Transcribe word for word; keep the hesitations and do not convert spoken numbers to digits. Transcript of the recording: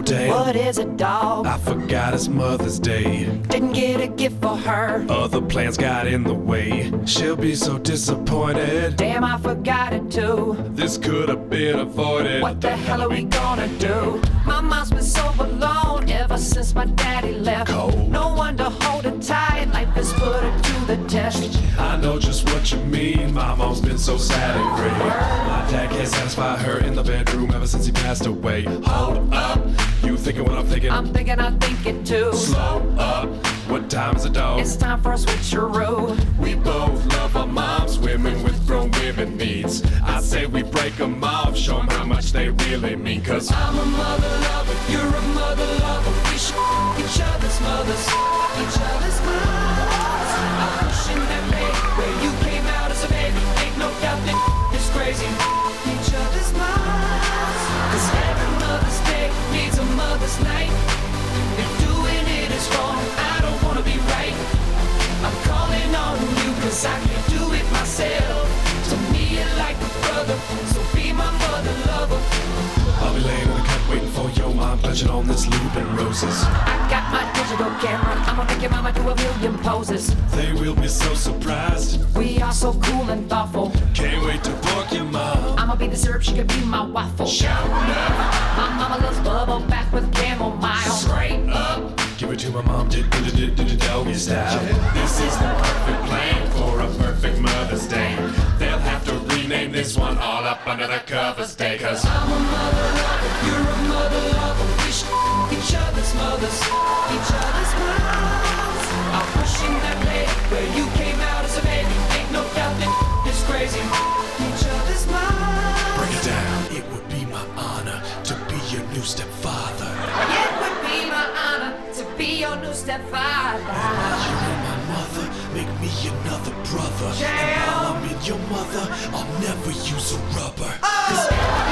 Damn. What is it, dog? I forgot it's Mother's Day. Didn't get a gift for her. Other plans got in the way. She'll be so disappointed. Damn, I forgot it too. This could have been avoided. What the hell are we gonna do? My mom's been so alone ever since my daddy left. Cold. No one to hold her tight. Life has put her to the test. I know just what you mean. My mom's been so sad and gray. My dad can't satisfy her in the bedroom ever since he passed away. Hold up, you thinking what I'm thinking? I'm thinking I think it too. Slow up, what time is it, dog? It's time for a switcheroo. We both love our moms, women with grown women needs. I say we break them off, show them how much they really mean. Cause I'm a mother lover, you're a mother lover. We should each other's mothers, each other's mothers. I'm pushing that leg where you came out as a baby. Ain't no doubt that it's crazy. Each other's mothers. Cause every Mother's Day needs a mother's night. If doing it is wrong, I don't wanna be right. I'm calling on you cause I can't do it myself. To me you're like a brother, so be my mother lover. I'll be laying in the cut waiting for your mom, punching on this loop and roses. I got my digital camera, I'ma make your mama do a million poses. They will be so surprised. We are so cool and thoughtful. Can't wait to book your mom. I'ma be the syrup, she could be my waffle. Shout up, My mama loves bubble bath with chamomile. straight up. Give it to my mom, did did did did did doggy style. This is the perfect plan for a perfect Mother's Day. They'll have to rename this one all up under the covers day. Cause I'm a mother lover, you're a mother lover. We should each other's mothers, each other's moms. I'm pushing that leg where you came out as a baby. Ain't no doubt that it's crazy. Each other's moms. Break it down. It would be my honor to be your new stepfather. It would be my honor to be your new stepfather. You and my mother make me another brother. And while I'm in your mother, I'll never use a rubber. 'Cause